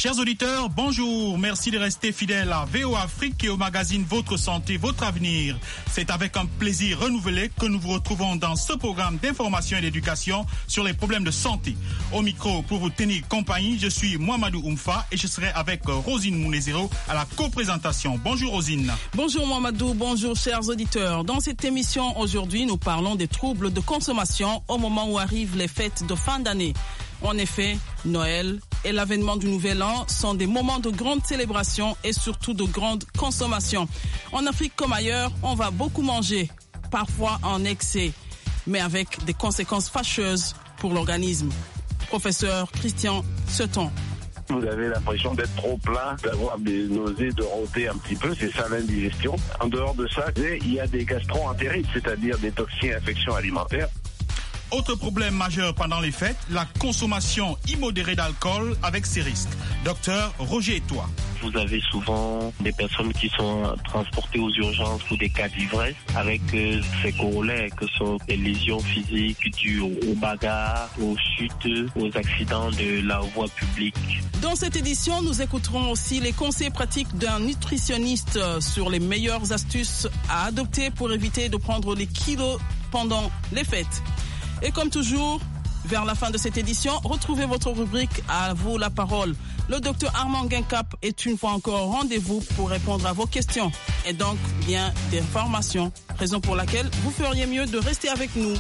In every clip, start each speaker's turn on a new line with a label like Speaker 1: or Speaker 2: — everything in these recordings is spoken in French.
Speaker 1: Chers auditeurs, bonjour. Merci de rester fidèles à VO Afrique et au magazine Votre Santé, Votre Avenir. C'est avec un plaisir renouvelé que nous vous retrouvons dans ce programme d'information et d'éducation sur les problèmes de santé. Au micro, pour vous tenir compagnie, je suis Mohamedou Oumfa et je serai avec Rosine Mounezero à la co-présentation. Bonjour Rosine.
Speaker 2: Bonjour Mohamedou, bonjour chers auditeurs. Dans cette émission, aujourd'hui, nous parlons des troubles de consommation au moment où arrivent les fêtes de fin d'année. En effet, Noël et l'avènement du Nouvel An sont des moments de grande célébration et surtout de grande consommation. En Afrique comme ailleurs, on va beaucoup manger, parfois en excès, mais avec des conséquences fâcheuses pour l'organisme. Professeur Christian Seton.
Speaker 3: Vous avez l'impression d'être trop plein, d'avoir des nausées, de rôter un petit peu, c'est ça l'indigestion. En dehors de ça, il y a des gastro-entérites, c'est-à-dire des toxines infections alimentaires.
Speaker 1: Autre problème majeur pendant les fêtes, la consommation immodérée d'alcool avec ses risques. Docteur Roger Etoile.
Speaker 4: Vous avez souvent des personnes qui sont transportées aux urgences pour des cas d'ivresse avec ces corollaires que sont des lésions physiques dues aux bagarres, aux chutes, aux accidents de la voie publique.
Speaker 2: Dans cette édition, nous écouterons aussi les conseils pratiques d'un nutritionniste sur les meilleures astuces à adopter pour éviter de prendre les kilos pendant les fêtes. Et comme toujours, vers la fin de cette édition, retrouvez votre rubrique À vous la parole. Le docteur Armand Guincap est une fois encore au rendez-vous pour répondre à vos questions et donc bien d'informations, raison pour laquelle vous feriez mieux de rester avec nous.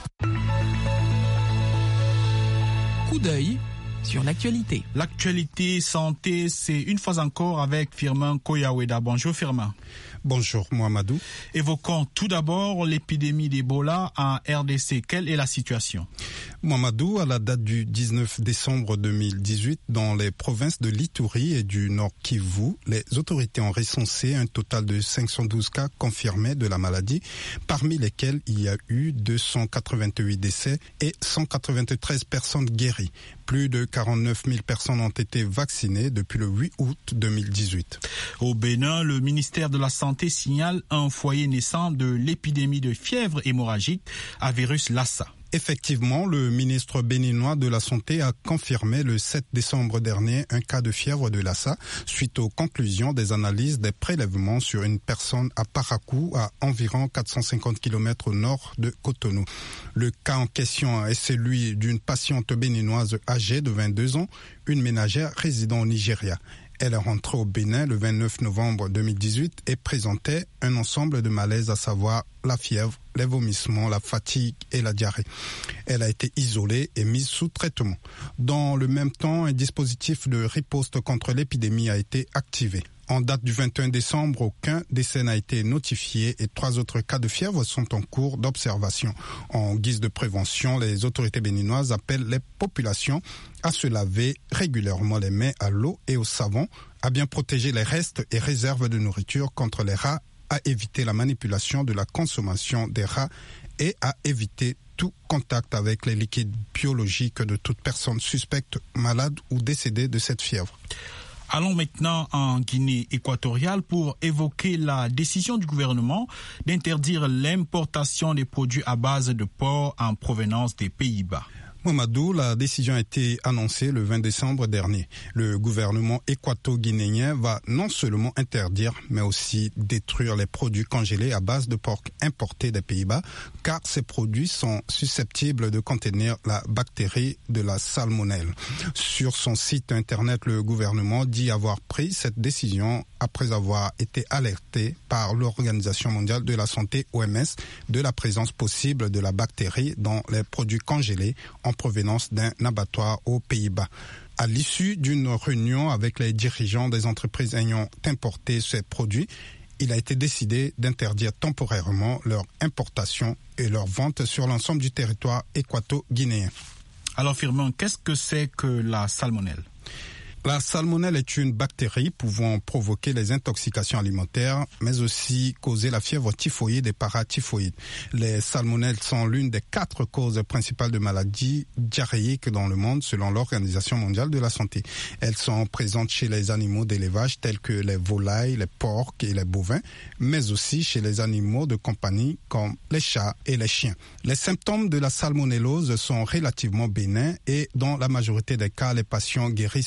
Speaker 5: Coup d'œil sur l'actualité.
Speaker 1: L'actualité santé, c'est une fois encore avec Firmin Koyaweda. Bonjour Firmin.
Speaker 6: Bonjour Mohamedou.
Speaker 1: Évoquons tout d'abord l'épidémie d'Ebola en RDC. Quelle est la situation?
Speaker 6: Mohamedou, à la date du 19 décembre 2018, dans les provinces de l'Ituri et du Nord Kivu, les autorités ont recensé un total de 512 cas confirmés de la maladie, parmi lesquels il y a eu 288 décès et 193 personnes guéries. Plus de 49 000 personnes ont été vaccinées depuis le 8 août 2018.
Speaker 1: Au Bénin, le ministère de la Santé signale un foyer naissant de l'épidémie de fièvre hémorragique à virus Lassa.
Speaker 6: Effectivement, le ministre béninois de la Santé a confirmé le 7 décembre dernier un cas de fièvre de Lassa suite aux conclusions des analyses des prélèvements sur une personne à Parakou, à environ 450 km au nord de Cotonou. Le cas en question est celui d'une patiente béninoise âgée de 22 ans, une ménagère résidant au Nigeria. Elle est rentrée au Bénin le 29 novembre 2018 et présentait un ensemble de malaises, à savoir la fièvre, les vomissements, la fatigue et la diarrhée. Elle a été isolée et mise sous traitement. Dans le même temps, un dispositif de riposte contre l'épidémie a été activé. En date du 21 décembre, aucun décès n'a été notifié et 3 autres cas de fièvre sont en cours d'observation. En guise de prévention, les autorités béninoises appellent les populations à se laver régulièrement les mains à l'eau et au savon, à bien protéger les restes et réserves de nourriture contre les rats, à éviter la manipulation de la consommation des rats et à éviter tout contact avec les liquides biologiques de toute personne suspecte, malade ou décédée de cette fièvre.
Speaker 1: Allons maintenant en Guinée équatoriale pour évoquer la décision du gouvernement d'interdire l'importation des produits à base de porc en provenance des Pays-Bas.
Speaker 6: Mohamedou, la décision a été annoncée le 20 décembre dernier. Le gouvernement équato-guinéen va non seulement interdire, mais aussi détruire les produits congelés à base de porc importés des Pays-Bas, car ces produits sont susceptibles de contenir la bactérie de la salmonelle. Sur son site internet, le gouvernement dit avoir pris cette décision après avoir été alerté par l'Organisation mondiale de la santé, OMS, de la présence possible de la bactérie dans les produits congelés en provenance d'un abattoir aux Pays-Bas. À l'issue d'une réunion avec les dirigeants des entreprises ayant importé ces produits, il a été décidé d'interdire temporairement leur importation et leur vente sur l'ensemble du territoire équato-guinéen.
Speaker 1: Alors Firmin, qu'est-ce que c'est que la salmonelle ?
Speaker 6: La salmonelle est une bactérie pouvant provoquer les intoxications alimentaires, mais aussi causer la fièvre typhoïde et paratyphoïde. Les salmonelles sont l'une des 4 causes principales de maladies diarrhéiques dans le monde, selon l'Organisation mondiale de la santé. Elles sont présentes chez les animaux d'élevage tels que les volailles, les porcs et les bovins, mais aussi chez les animaux de compagnie comme les chats et les chiens. Les symptômes de la salmonellose sont relativement bénins et dans la majorité des cas, les patients guérissent sans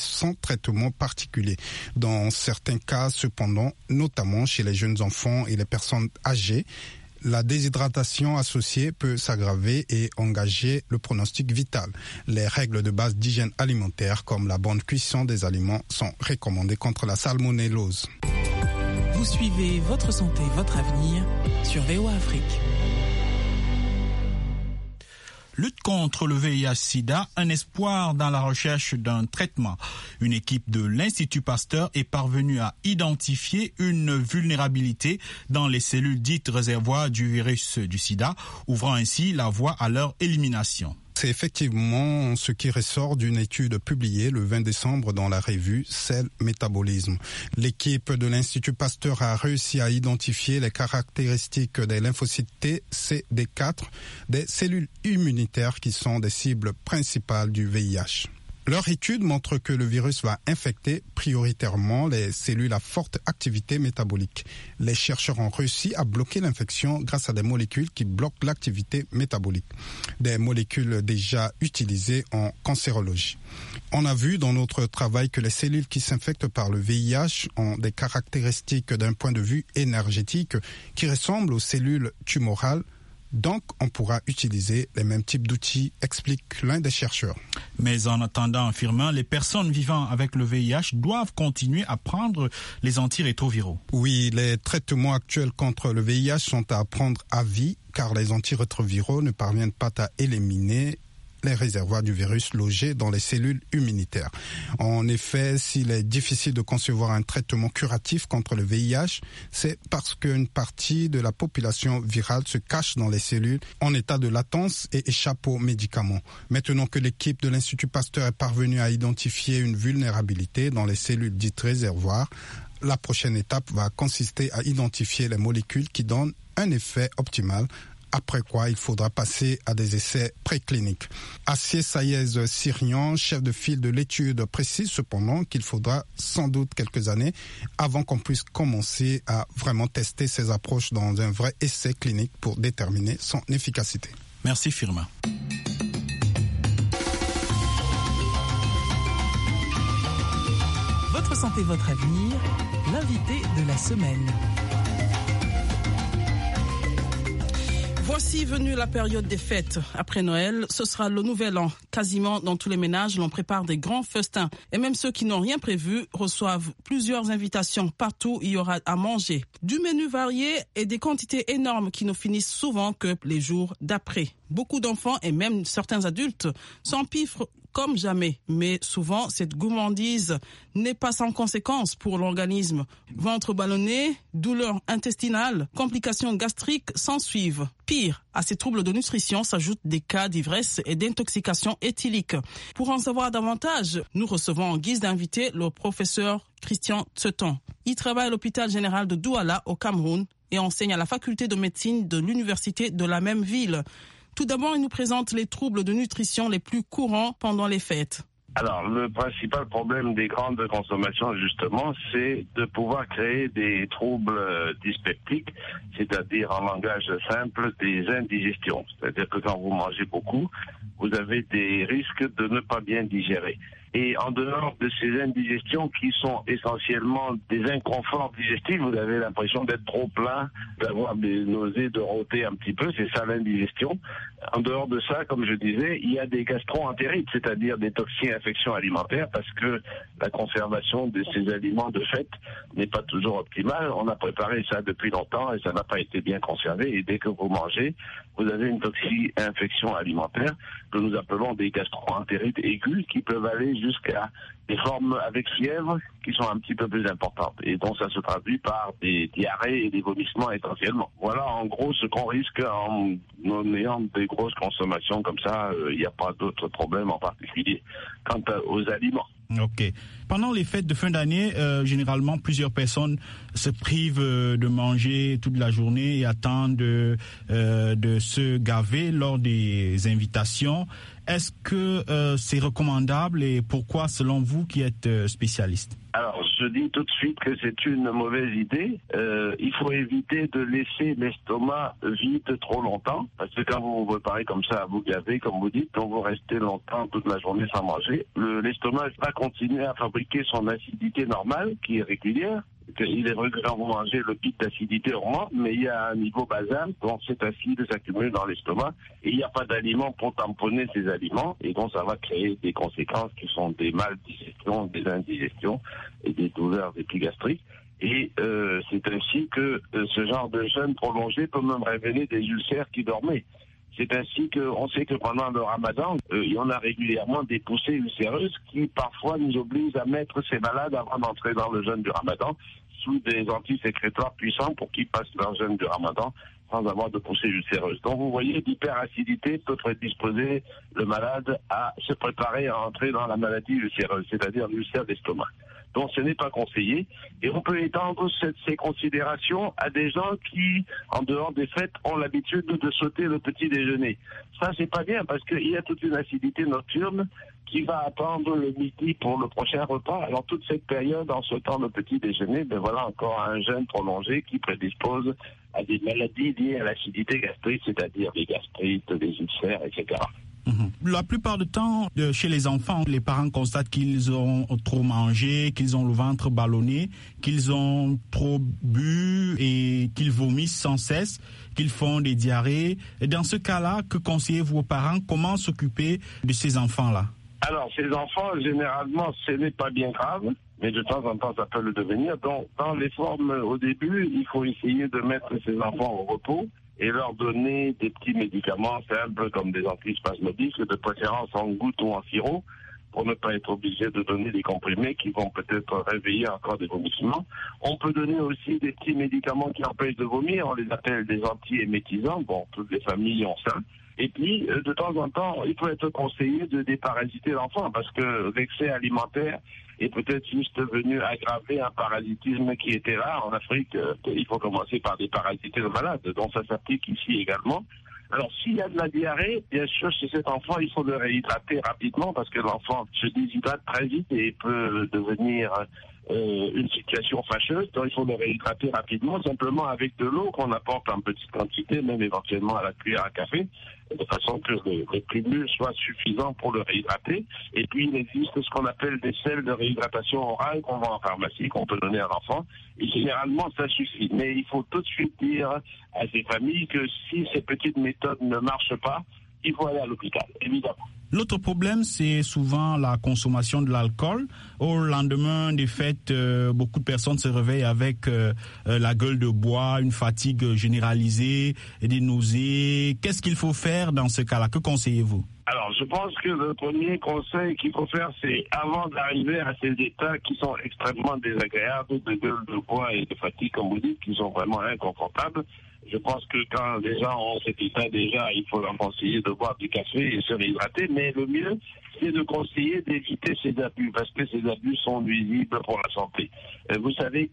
Speaker 6: traitement particulier. Dans certains cas, cependant, notamment chez les jeunes enfants et les personnes âgées, la déshydratation associée peut s'aggraver et engager le pronostic vital. Les règles de base d'hygiène alimentaire, comme la bonne cuisson des aliments, sont recommandées contre la salmonellose.
Speaker 5: Vous suivez Votre santé, votre avenir sur VOA Afrique.
Speaker 1: Lutte contre le VIH-Sida, un espoir dans la recherche d'un traitement. Une équipe de l'Institut Pasteur est parvenue à identifier une vulnérabilité dans les cellules dites réservoirs du virus du sida, ouvrant ainsi la voie à leur élimination.
Speaker 6: C'est effectivement ce qui ressort d'une étude publiée le 20 décembre dans la revue Cell Métabolisme. L'équipe de l'Institut Pasteur a réussi à identifier les caractéristiques des lymphocytes T, CD4, des cellules immunitaires qui sont des cibles principales du VIH. Leur étude montre que le virus va infecter prioritairement les cellules à forte activité métabolique. Les chercheurs ont réussi à bloquer l'infection grâce à des molécules qui bloquent l'activité métabolique, des molécules déjà utilisées en cancérologie. On a vu dans notre travail que les cellules qui s'infectent par le VIH ont des caractéristiques d'un point de vue énergétique qui ressemblent aux cellules tumorales. Donc, on pourra utiliser les mêmes types d'outils, explique l'un des chercheurs.
Speaker 1: Mais en attendant, affirmant, les personnes vivant avec le VIH doivent continuer à prendre les antirétroviraux.
Speaker 6: Oui, les traitements actuels contre le VIH sont à prendre à vie, car les antirétroviraux ne parviennent pas à éliminer les réservoirs du virus logés dans les cellules immunitaires. En effet, s'il est difficile de concevoir un traitement curatif contre le VIH, c'est parce qu'une partie de la population virale se cache dans les cellules en état de latence et échappe aux médicaments. Maintenant que l'équipe de l'Institut Pasteur est parvenue à identifier une vulnérabilité dans les cellules dites réservoirs, la prochaine étape va consister à identifier les molécules qui donnent un effet optimal, après quoi il faudra passer à des essais précliniques. Assier Saïez-Sirian, chef de file de l'étude, précise cependant qu'il faudra sans doute quelques années avant qu'on puisse commencer à vraiment tester ces approches dans un vrai essai clinique pour déterminer son efficacité.
Speaker 1: Merci Firmin.
Speaker 5: Votre santé, votre avenir, l'invité de la semaine.
Speaker 2: Voici venue la période des fêtes. Après Noël, ce sera le nouvel an. Quasiment dans tous les ménages, l'on prépare des grands festins. Et même ceux qui n'ont rien prévu reçoivent plusieurs invitations. Partout, il y aura à manger. Du menu varié et des quantités énormes qui ne finissent souvent que les jours d'après. Beaucoup d'enfants et même certains adultes s'empiffrent comme jamais. Mais souvent, cette gourmandise n'est pas sans conséquences pour l'organisme. Ventre ballonné, douleurs intestinales, complications gastriques s'ensuivent. Pire, à ces troubles de nutrition s'ajoutent des cas d'ivresse et d'intoxication éthylique. Pour en savoir davantage, nous recevons en guise d'invité le professeur Christian Tseton. Il travaille à l'hôpital général de Douala au Cameroun et enseigne à la faculté de médecine de l'université de la même ville. Tout d'abord, il nous présente les troubles de nutrition les plus courants pendant les fêtes.
Speaker 3: Alors, le principal problème des grandes consommations, justement, c'est de pouvoir créer des troubles dyspeptiques, c'est-à-dire en langage simple, des indigestions. C'est-à-dire que quand vous mangez beaucoup, vous avez des risques de ne pas bien digérer. Et en dehors de ces indigestions qui sont essentiellement des inconforts digestifs, vous avez l'impression d'être trop plein, d'avoir des nausées, de rôter un petit peu, c'est ça l'indigestion. En dehors de ça, comme je disais, il y a des gastro-entérites, c'est-à-dire des toxines-infections alimentaires, parce que la conservation de ces aliments de fait n'est pas toujours optimale. On a préparé ça depuis longtemps et ça n'a pas été bien conservé. Et dès que vous mangez, vous avez une toxine-infection alimentaire que nous appelons des gastro-entérites aiguës qui peuvent aller jusqu'à des formes avec fièvre qui sont un petit peu plus importantes et donc ça se traduit par des diarrhées et des vomissements essentiellement. Voilà en gros ce qu'on risque en ayant des grosses consommations comme ça. Il n'y a pas d'autres problèmes en particulier quant aux aliments.
Speaker 1: Ok. Pendant les fêtes de fin d'année, généralement, plusieurs personnes se privent de manger toute la journée et attendent de se gaver lors des invitations. Est-ce que c'est recommandable et pourquoi, selon vous qui êtes spécialiste?
Speaker 3: Alors, je dis tout de suite que c'est une mauvaise idée. Il faut éviter de laisser l'estomac vide trop longtemps, parce que quand vous vous préparez comme ça à vous gaver, comme vous dites, donc vous restez longtemps toute la journée sans manger, l'estomac va continuer à fabriquer son acidité normale, qui est régulière. Il est vrai que quand vous mangez, le pic d'acidité augmente, mais il y a un niveau basal, donc cet acide s'accumule dans l'estomac, et il n'y a pas d'aliments pour tamponner ces aliments, et donc ça va créer des conséquences qui sont des maldigestions, des indigestions et des douleurs épigastriques. Et c'est ainsi que ce genre de jeûne prolongé peut même révéler des ulcères qui dormaient. C'est ainsi qu'on sait que pendant le ramadan, il y en a régulièrement des poussées ulcéreuses qui parfois nous obligent à mettre ces malades avant d'entrer dans le jeûne du ramadan sous des antisécrétoires puissants pour qu'ils passent leur jeûne du ramadan sans avoir de poussées ulcéreuses. Donc vous voyez, l'hyperacidité peut prédisposer le malade à se préparer à entrer dans la maladie ulcéreuse, c'est-à-dire l'ulcère d'estomac. Donc ce n'est pas conseillé. Et on peut étendre ces considérations à des gens qui, en dehors des fêtes, ont l'habitude de sauter le petit déjeuner. Ça, c'est pas bien parce qu'il y a toute une acidité nocturne qui va attendre le midi pour le prochain repas. Alors toute cette période, en sautant le petit déjeuner, ben voilà encore un jeûne prolongé qui prédispose à des maladies liées à l'acidité gastrique, c'est-à-dire des gastrites, des ulcères, etc.
Speaker 1: La plupart du temps, chez les enfants, les parents constatent qu'ils ont trop mangé, qu'ils ont le ventre ballonné, qu'ils ont trop bu et qu'ils vomissent sans cesse, qu'ils font des diarrhées. Et dans ce cas-là, que conseillez-vous aux parents? Comment s'occuper de ces enfants-là?
Speaker 3: Alors, ces enfants, généralement, ce n'est pas bien grave, mais de temps en temps, ça peut le devenir. Donc, dans les formes au début, il faut essayer de mettre ces enfants au repos et leur donner des petits médicaments simples comme des antispasmodiques, de préférence en gouttes ou en sirop, pour ne pas être obligé de donner des comprimés qui vont peut-être réveiller encore des vomissements. On peut donner aussi des petits médicaments qui empêchent de vomir, on les appelle des antiémétisants, bon, toutes les familles ont ça. Et puis, de temps en temps, il peut être conseillé de déparasiter l'enfant parce que l'excès alimentaire est peut-être juste venu aggraver un parasitisme qui était là. En Afrique, il faut commencer par déparasiter le malade, donc ça s'applique ici également. Alors, s'il y a de la diarrhée, bien sûr, chez cet enfant, il faut le réhydrater rapidement parce que l'enfant se déshydrate très vite et peut devenir une situation fâcheuse. Donc, il faut le réhydrater rapidement, simplement avec de l'eau qu'on apporte en petite quantité, même éventuellement à la cuillère à café, de façon que le cumul soit suffisant pour le réhydrater. Et puis, il existe ce qu'on appelle des sels de réhydratation orale qu'on vend en pharmacie, qu'on peut donner à l'enfant. Et généralement, ça suffit. Mais il faut tout de suite dire à ces familles que si ces petites méthodes ne marchent pas, il faut aller à l'hôpital, évidemment.
Speaker 1: L'autre problème, c'est souvent la consommation de l'alcool. Au lendemain des fêtes, beaucoup de personnes se réveillent avec la gueule de bois, une fatigue généralisée, et des nausées. Qu'est-ce qu'il faut faire dans ce cas-là? Que conseillez-vous?
Speaker 3: Alors, je pense que le premier conseil qu'il faut faire, c'est avant d'arriver à ces états qui sont extrêmement désagréables, de gueule de bois et de fatigue, comme vous dites, qui sont vraiment inconfortables. Je pense que quand les gens ont cet état déjà, il faut leur conseiller de boire du café et se réhydrater, mais le mieux, c'est de conseiller d'éviter ces abus, parce que ces abus sont nuisibles pour la santé. Vous savez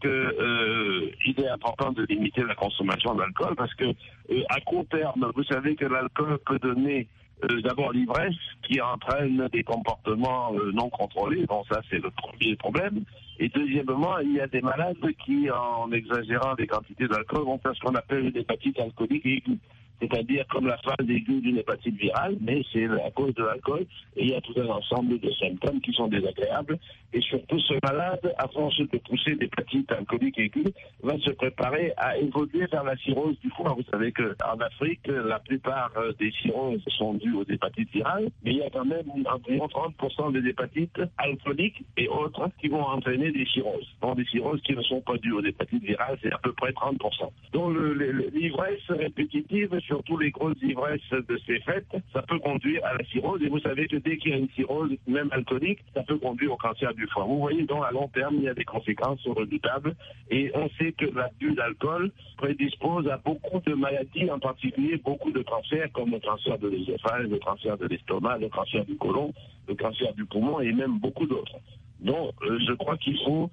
Speaker 3: que il est important de limiter la consommation d'alcool, parce que à court terme, vous savez que l'alcool peut donner d'abord l'ivresse qui entraîne des comportements non contrôlés. Bon, ça, c'est le premier problème. Et deuxièmement, il y a des malades qui, en exagérant les quantités d'alcool, vont faire ce qu'on appelle une hépatite alcoolique aiguë. C'est-à-dire comme la phase aiguë d'une hépatite virale, mais c'est à cause de l'alcool. Et il y a tout un ensemble de symptômes qui sont désagréables. Et surtout, ce malade, à force de pousser l'hépatite alcoolique aiguë, va se préparer à évoluer vers la cirrhose du foie. Vous savez qu'en Afrique, la plupart des cirrhoses sont dues aux hépatites virales, mais il y a quand même environ 30% des hépatites alcooliques et autres qui vont entraîner des cirrhoses. Donc des cirrhoses qui ne sont pas dues aux hépatites virales, c'est à peu près 30%. Donc l'ivresse répétitive, surtout les grosses ivresses de ces fêtes, ça peut conduire à la cirrhose. Et vous savez que dès qu'il y a une cirrhose, même alcoolique, ça peut conduire au cancer du foie. Vous voyez, donc à long terme, il y a des conséquences redoutables. Et on sait que l'abus d'alcool prédispose à beaucoup de maladies, en particulier beaucoup de cancers, comme le cancer de l'œsophage, le cancer de l'estomac, le cancer du côlon, le cancer du poumon et même beaucoup d'autres. Donc, je crois qu'il faut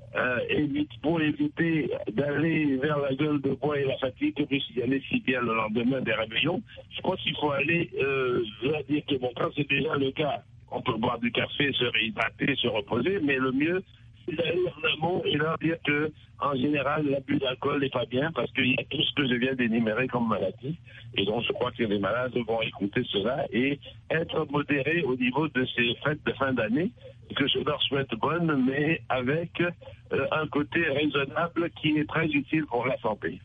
Speaker 3: pour éviter d'aller vers la gueule de bois et la fatigue, puisqu'il y allait si bien le lendemain des réveillons, je crois qu'il faut aller, je vais dire que bon, quand c'est déjà le cas, on peut boire du café, se réhydrater, se reposer, mais le mieux, d'aller en amont et leur dire que, en général, l'abus d'alcool n'est pas bien parce qu'il y a tout ce que je viens d'énumérer comme maladie. Et donc, je crois que les malades vont écouter cela et être modérés au niveau de ces fêtes de fin d'année, que je leur souhaite bonnes, mais avec un côté raisonnable qui est très utile pour la santé.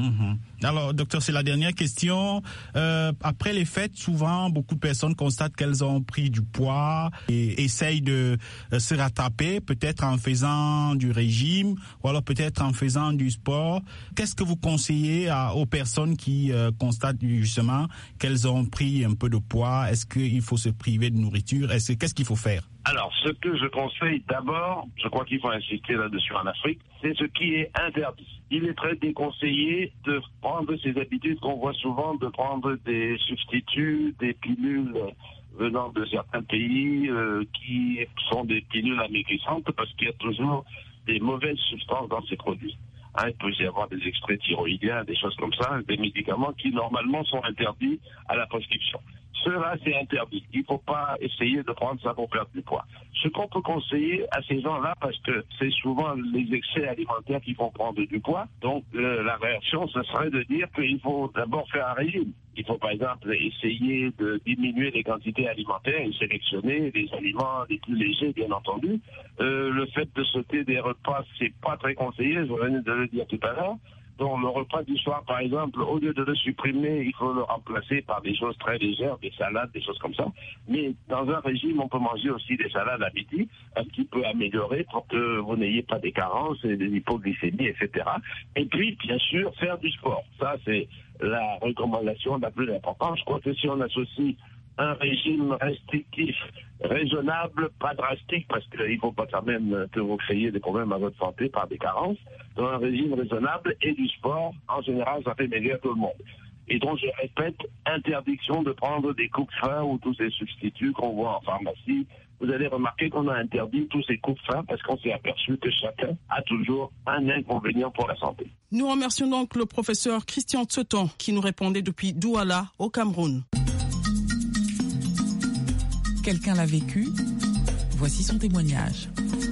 Speaker 1: Alors, docteur, c'est la dernière question. Après les fêtes, souvent, beaucoup de personnes constatent qu'elles ont pris du poids et essayent de se rattraper, peut-être en faisant du régime ou alors peut-être en faisant du sport. Qu'est-ce que vous conseillez aux personnes qui constatent justement qu'elles ont pris un peu de poids? Est-ce qu'il faut se priver de nourriture? Qu'est-ce qu'il faut faire?
Speaker 3: Alors, ce que je conseille d'abord, je crois qu'il faut insister là-dessus en Afrique, c'est ce qui est interdit. Il est très déconseillé de prendre ces habitudes qu'on voit souvent, de prendre des substituts, des pilules venant de certains pays qui sont des pilules amaigrissantes parce qu'il y a toujours des mauvaises substances dans ces produits. Il peut y avoir des extraits thyroïdiens, des choses comme ça, des médicaments qui normalement sont interdits à la prescription. Cela, c'est interdit. Il ne faut pas essayer de prendre ça pour perdre du poids. Ce qu'on peut conseiller à ces gens-là, parce que c'est souvent les excès alimentaires qui font prendre du poids, donc la réaction, ce serait de dire qu'il faut d'abord faire un régime. Il faut par exemple essayer de diminuer les quantités alimentaires et sélectionner les aliments les plus légers, bien entendu. Le fait de sauter des repas, c'est pas très conseillé, je venais de le dire tout à l'heure. Donc le repas du soir, par exemple, au lieu de le supprimer, il faut le remplacer par des choses très légères, des salades, des choses comme ça. Mais dans un régime, on peut manger aussi des salades à midi, un petit peu améliorées pour que vous n'ayez pas des carences et des hypoglycémies, etc. Et puis, bien sûr, faire du sport. Ça, c'est la recommandation la plus importante. Je crois que si on associe un régime restrictif, raisonnable, pas drastique, parce qu'il ne faut pas quand même que vous créiez des problèmes à votre santé par des carences, donc un régime raisonnable et du sport, en général, ça fait meilleur tout le monde. Et donc, je répète, interdiction de prendre des coupe-fins ou tous ces substituts qu'on voit en pharmacie. Vous allez remarquer qu'on a interdit tous ces coupe-fins parce qu'on s'est aperçu que chacun a toujours un inconvénient pour la santé.
Speaker 2: Nous remercions donc le professeur Christian Tsoton qui nous répondait depuis Douala, au Cameroun.
Speaker 5: Quelqu'un l'a vécu. Voici son témoignage.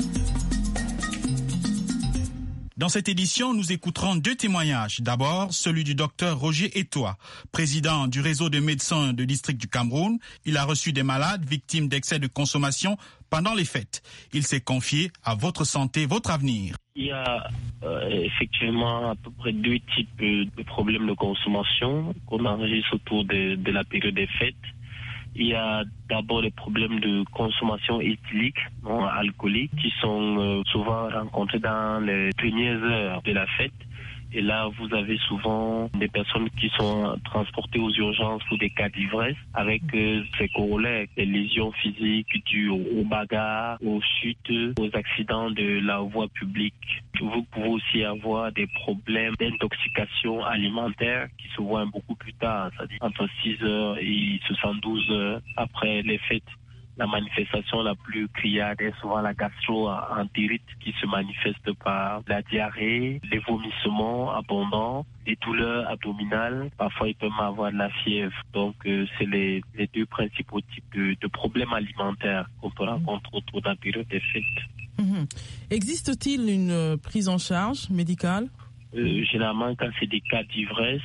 Speaker 1: Dans cette édition, nous écouterons 2 témoignages. D'abord, celui du docteur Roger Etoa, président du réseau de médecins de district du Cameroun. Il a reçu des malades victimes d'excès de consommation pendant les fêtes. Il s'est confié à Votre santé, votre avenir.
Speaker 4: Il y a effectivement à peu près 2 types de problèmes de consommation qu'on enregistre autour de la période des fêtes. Il y a d'abord les problèmes de consommation éthylique, non alcoolique, qui sont souvent rencontrés dans les premières heures de la fête. Et là, vous avez souvent des personnes qui sont transportées aux urgences pour des cas d'ivresse, avec ces corollaires, des lésions physiques dues aux bagarres, aux chutes, aux accidents de la voie publique. Vous pouvez aussi avoir des problèmes d'intoxication alimentaire qui se voient beaucoup plus tard, c'est-à-dire entre 6h et 72 heures après les fêtes. La manifestation la plus criarde est souvent la gastro-entérite qui se manifeste par la diarrhée, les vomissements abondants, les douleurs abdominales. Parfois, il peut même avoir de la fièvre. Donc, c'est les 2 principaux types de problèmes alimentaires qu'on peut rencontrer autour de la période des fêtes.
Speaker 2: Existe-t-il une prise en charge médicale?
Speaker 4: Généralement, quand c'est des cas d'ivresse,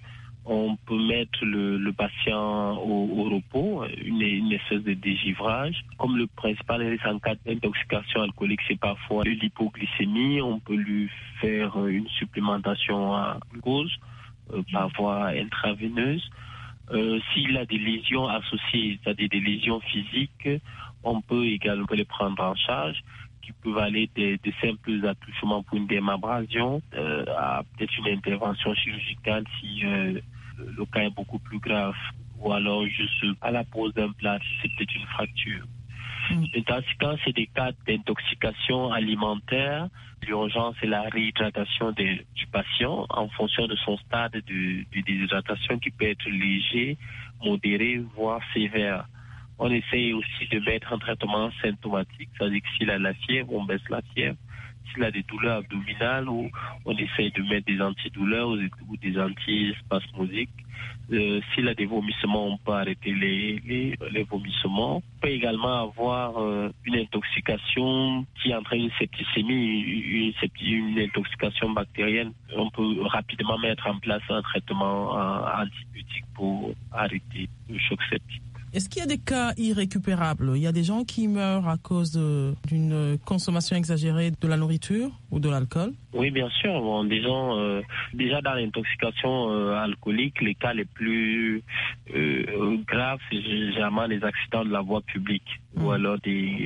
Speaker 4: on peut mettre le patient au repos, une espèce de dégivrage. Comme le principal risque en cas d'intoxication alcoolique, c'est parfois l'hypoglycémie, on peut lui faire une supplémentation à glucose par voie intraveineuse. S'il a des lésions associées, c'est-à-dire des lésions physiques, on peut également les prendre en charge, qui peuvent aller des simples attouchements pour une démabrasion à peut-être une intervention chirurgicale si le cas est beaucoup plus grave, ou alors juste à la pose d'un plat si c'est peut-être une fracture. Et dans ce cas, c'est des cas d'intoxication alimentaire. L'urgence est la réhydratation du patient en fonction de son stade de déshydratation qui peut être léger, modéré, voire sévère. On essaye aussi de mettre un traitement symptomatique, c'est-à-dire que s'il a la fièvre, on baisse la fièvre. S'il a des douleurs abdominales, on essaye de mettre des antidouleurs ou des antispasmodiques. S'il a des vomissements, on peut arrêter les vomissements. On peut également avoir une intoxication qui entraîne une septicémie, une intoxication bactérienne. On peut rapidement mettre en place un traitement antibiotique pour arrêter le choc septique.
Speaker 2: Est-ce qu'il y a des cas irrécupérables? Il y a des gens qui meurent à cause d'une consommation exagérée de la nourriture ou de l'alcool?
Speaker 4: Oui, bien sûr. Bon, disons, déjà dans l'intoxication alcoolique, les cas les plus graves, c'est généralement les accidents de la voie publique ou alors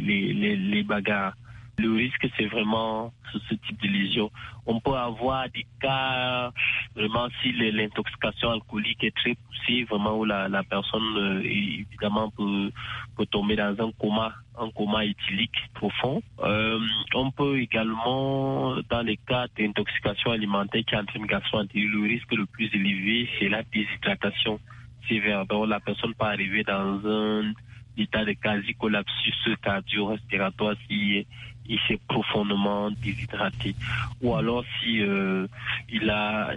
Speaker 4: les bagarres. Le risque, c'est vraiment ce type de lésion. On peut avoir des cas, vraiment, si l'intoxication alcoolique est très poussée, vraiment où la personne, évidemment, peut tomber dans un coma éthylique profond. On peut également, dans les cas d'intoxication alimentaire qui entraîne gastro-entérite, le risque le plus élevé, c'est la déshydratation sévère. Donc, la personne peut arriver dans un état de quasi-collapsus cardio-respiratoire si il s'est profondément déshydraté. Ou alors si il a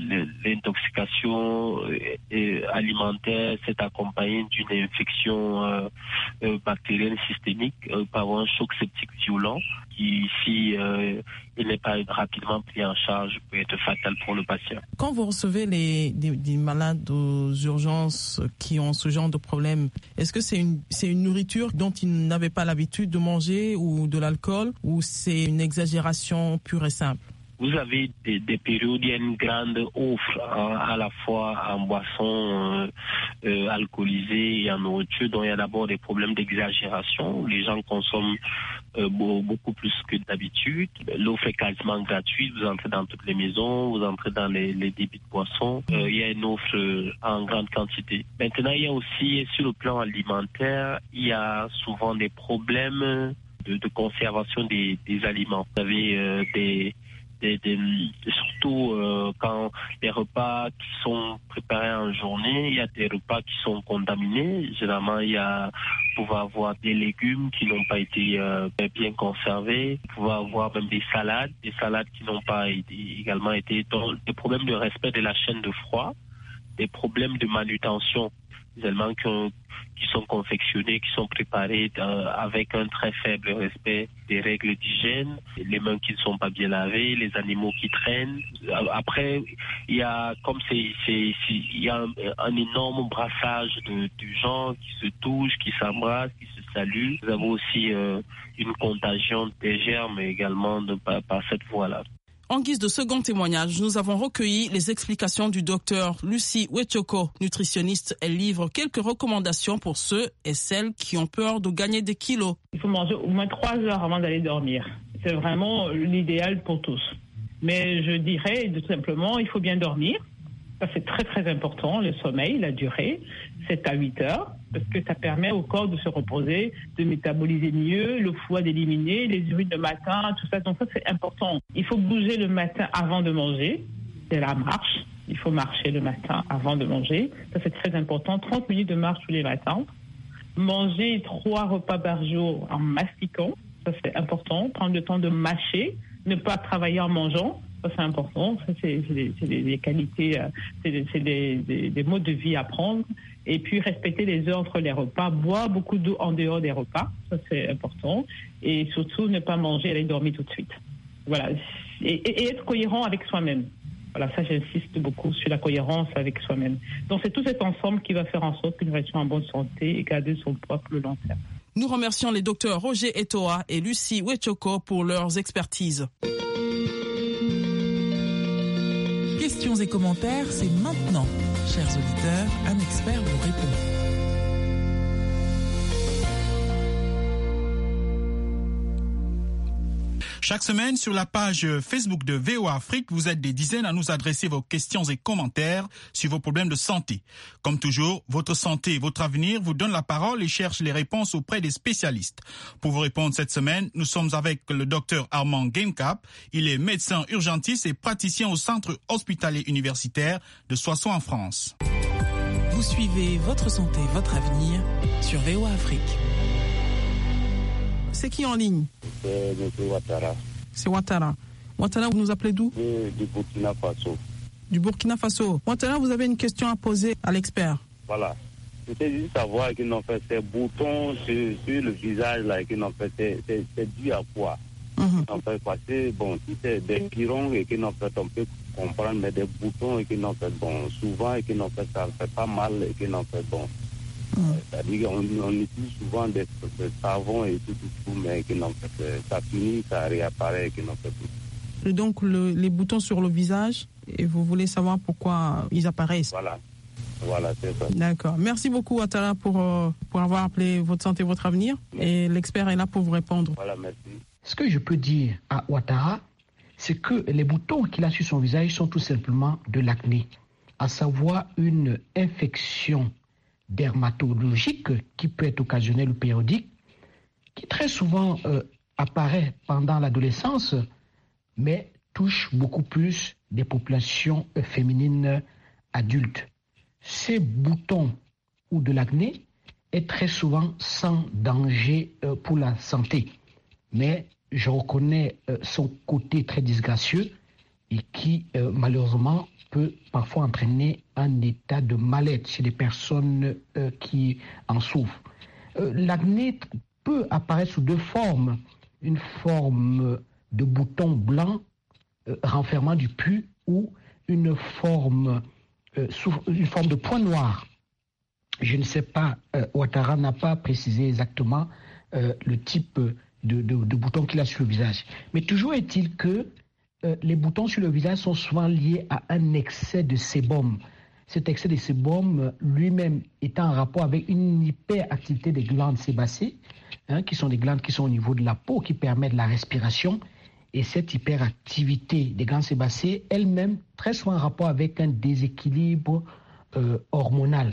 Speaker 4: l'intoxication alimentaire s'est accompagnée d'une infection bactérienne systémique par un choc septique violent qui, si il n'est pas rapidement pris en charge, peut être fatal pour le patient.
Speaker 2: Quand vous recevez des malades aux urgences qui ont ce genre de problème, est-ce que c'est une nourriture dont ils n'avaient pas l'habitude de manger ou de l'alcool, ou c'est une exagération pure et simple?
Speaker 4: Vous avez des périodes où il y a une grande offre à la fois en boissons alcoolisées et en nourriture. Donc il y a d'abord des problèmes d'exagération. Les gens consomment beaucoup plus que d'habitude. L'offre est quasiment gratuite. Vous entrez dans toutes les maisons, vous entrez dans les débits de boissons. Il y a une offre en grande quantité. Maintenant, il y a aussi, sur le plan alimentaire, il y a souvent des problèmes de conservation des aliments. Vous avez surtout quand les repas qui sont préparés en journée, il y a des repas qui sont contaminés. Généralement, vous pouvez avoir des légumes qui n'ont pas été bien conservés. Vous pouvez avoir même des salades qui n'ont pas également été. Donc, des problèmes de respect de la chaîne de froid, des problèmes de manutention, des aliments qui sont confectionnés, qui sont préparés avec un très faible respect des règles d'hygiène, les mains qui ne sont pas bien lavées, les animaux qui traînent. Après, il y a un énorme brassage de gens qui se touchent, qui s'embrassent, qui se saluent. Nous avons aussi une contagion des germes également par cette voie-là.
Speaker 2: En guise de second témoignage, nous avons recueilli les explications du docteur Lucie Wetchoko, nutritionniste. Elle livre quelques recommandations pour ceux et celles qui ont peur de gagner des kilos.
Speaker 7: Il faut manger au moins 3 heures avant d'aller dormir. C'est vraiment l'idéal pour tous. Mais je dirais tout simplement, il faut bien dormir. Ça, c'est très, très important, le sommeil, la durée, 7 à 8 heures, parce que ça permet au corps de se reposer, de métaboliser mieux, le foie d'éliminer, les urines le matin, tout ça. Donc ça, c'est important. Il faut bouger le matin avant de manger. C'est la marche. Il faut marcher le matin avant de manger. Ça, c'est très important. 30 minutes de marche tous les matins. Manger 3 repas par jour en mastiquant. Ça, c'est important. Prendre le temps de mâcher. Ne pas travailler en mangeant. Ça, c'est important. Ça, c'est des qualités, c'est des modes de vie à prendre. Et puis, respecter les heures entre les repas. Boire beaucoup d'eau en dehors des repas. Ça, c'est important. Et surtout, ne pas manger et aller dormir tout de suite. Voilà. Et être cohérent avec soi-même. Voilà, ça, j'insiste beaucoup sur la cohérence avec soi-même. Donc, c'est tout cet ensemble qui va faire en sorte qu'une reste en bonne santé et garder son poids pour le long terme.
Speaker 2: Nous remercions les docteurs Roger Etoa et Lucie Wetchoko pour leurs expertises.
Speaker 5: Questions et commentaires, c'est maintenant. Chers auditeurs, un expert vous répond.
Speaker 1: Chaque semaine, sur la page Facebook de VOA Afrique, vous êtes des dizaines à nous adresser vos questions et commentaires sur vos problèmes de santé. Comme toujours, votre santé et votre avenir vous donnent la parole et cherchent les réponses auprès des spécialistes. Pour vous répondre cette semaine, nous sommes avec le docteur Armand Gamecap. Il est médecin urgentiste et praticien au centre hospitalier universitaire de Soissons en France.
Speaker 5: Vous suivez Votre santé, votre avenir sur VOA Afrique.
Speaker 2: C'est qui en ligne?
Speaker 8: C'est M. Ouattara.
Speaker 2: C'est Ouattara. Ouattara, vous nous appelez d'où?
Speaker 8: Du Burkina Faso.
Speaker 2: du Burkina Faso. Ouattara, vous avez une question à poser à l'expert.
Speaker 8: Voilà. C'était juste savoir que fait, ces boutons sur le visage, là, c'est dû à quoi? En fait, parce que, si c'est des pirons et qu'on fait, on peut comprendre, mais des boutons et qu'on fait, souvent, et qu'on fait, ça fait pas mal et qu'on fait, c'est-à-dire qu'on utilise souvent des savons et tout, mais qu'on fait, ça finit, ça réapparaît et qu'on fait tout.
Speaker 2: Et donc, les boutons sur le visage, et vous voulez savoir pourquoi ils apparaissent?
Speaker 8: Voilà, c'est ça.
Speaker 2: D'accord. Merci beaucoup, Ouattara, pour avoir appelé Votre Santé, Votre Avenir. Merci. Et l'expert est là pour vous répondre.
Speaker 8: Voilà, merci.
Speaker 9: Ce que je peux dire à Ouattara, c'est que les boutons qu'il a sur son visage sont tout simplement de l'acné, à savoir une infection dermatologique qui peut être occasionnelle ou périodique, qui très souvent apparaît pendant l'adolescence, mais touche beaucoup plus des populations féminines adultes. Ces boutons ou de l'acné est très souvent sans danger pour la santé. Mais je reconnais son côté très disgracieux et qui, malheureusement, peut parfois entraîner un état de mal-être chez des personnes qui en souffrent. L'acné peut apparaître sous deux formes. Une forme de bouton blanc renfermant du pus ou une forme de point noir. Je ne sais pas, Ouattara n'a pas précisé exactement le type de boutons qu'il a sur le visage. Mais toujours est-il que les boutons sur le visage sont souvent liés à un excès de sébum. Cet excès de sébum lui-même est en rapport avec une hyperactivité des glandes sébacées, qui sont des glandes qui sont au niveau de la peau, qui permettent la respiration. Et cette hyperactivité des glandes sébacées, elle-même, très souvent en rapport avec un déséquilibre hormonal.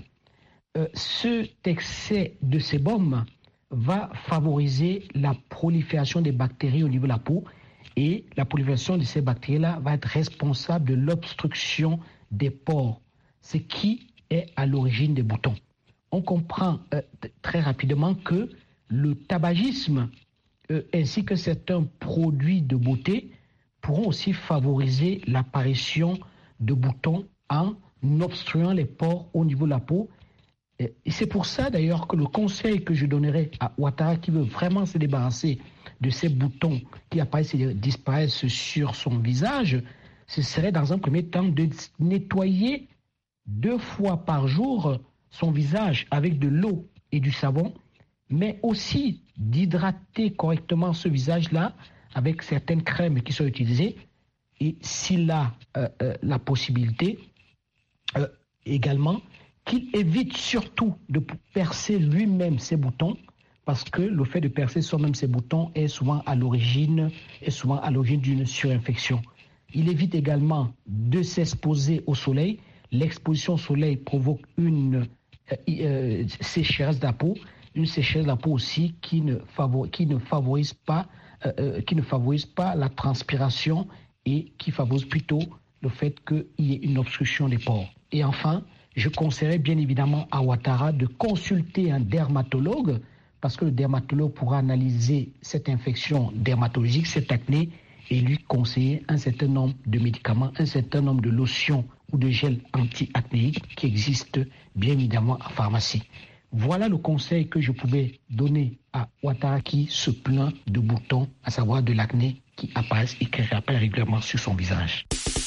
Speaker 9: Cet excès de sébum va favoriser la prolifération des bactéries au niveau de la peau, et la prolifération de ces bactéries-là va être responsable de l'obstruction des pores, ce qui est à l'origine des boutons. On comprend très rapidement que le tabagisme ainsi que certains produits de beauté pourront aussi favoriser l'apparition de boutons en obstruant les pores au niveau de la peau. Et c'est pour ça d'ailleurs que le conseil que je donnerais à Ouattara qui veut vraiment se débarrasser de ces boutons qui apparaissent et disparaissent sur son visage, ce serait dans un premier temps de nettoyer 2 fois par jour son visage avec de l'eau et du savon, mais aussi d'hydrater correctement ce visage-là avec certaines crèmes qui sont utilisées, et s'il a la possibilité également, qu'il évite surtout de percer lui-même ses boutons, parce que le fait de percer soi-même ses boutons est souvent à l'origine d'une surinfection. Il évite également de s'exposer au soleil. L'exposition au soleil provoque une sécheresse de la peau, aussi qui ne favorise pas la transpiration et qui favorise plutôt le fait qu'il y ait une obstruction des pores. Et enfin, je conseillerais bien évidemment à Ouattara de consulter un dermatologue, parce que le dermatologue pourra analyser cette infection dermatologique, cette acné, et lui conseiller un certain nombre de médicaments, un certain nombre de lotions ou de gels anti-acnéiques qui existent bien évidemment en pharmacie. Voilà le conseil que je pouvais donner à Ouattara qui se plaint de boutons, à savoir de l'acné qui apparaissent et qui réapparaissent régulièrement sur son visage.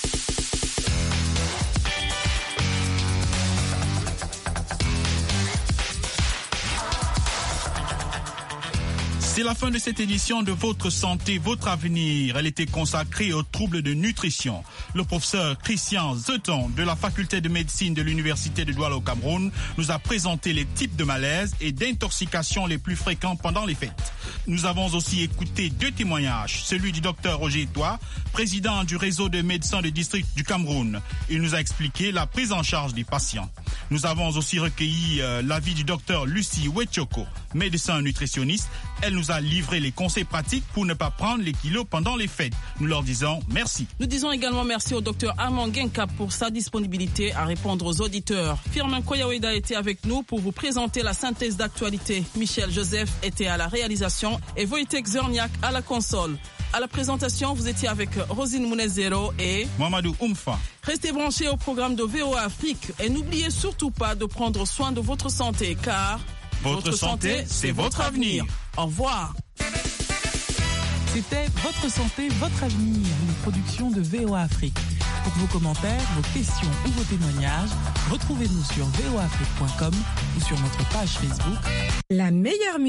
Speaker 1: C'est la fin de cette édition de Votre Santé, Votre Avenir. Elle était consacrée aux troubles de nutrition. Le professeur Christian Zeton de la faculté de médecine de l'université de Douala au Cameroun nous a présenté les types de malaise et d'intoxication les plus fréquents pendant les fêtes. Nous avons aussi écouté 2 témoignages, celui du docteur Roger Toit, président du réseau de médecins de district du Cameroun. Il nous a expliqué la prise en charge des patients. Nous avons aussi recueilli l'avis du docteur Lucie Wetchoko, médecin nutritionniste. Elle nous a livré les conseils pratiques pour ne pas prendre les kilos pendant les fêtes. Nous leur disons merci.
Speaker 2: Nous disons également merci au docteur Armand Genka pour sa disponibilité à répondre aux auditeurs. Firmin Koyaweda était avec nous pour vous présenter la synthèse d'actualité. Michel Joseph était à la réalisation et Wojtek Zerniak à la console. À la présentation, vous étiez avec Rosine Mounezero et
Speaker 1: Mamadou Oumfa.
Speaker 2: Restez branchés au programme de VOA Afrique et n'oubliez surtout pas de prendre soin de votre santé car
Speaker 1: votre santé, c'est votre avenir.
Speaker 2: Au revoir.
Speaker 5: C'était Votre santé, votre avenir, une production de VOA Afrique. Pour vos commentaires, vos questions ou vos témoignages, retrouvez-nous sur voafrique.com ou sur notre page Facebook.
Speaker 10: La meilleure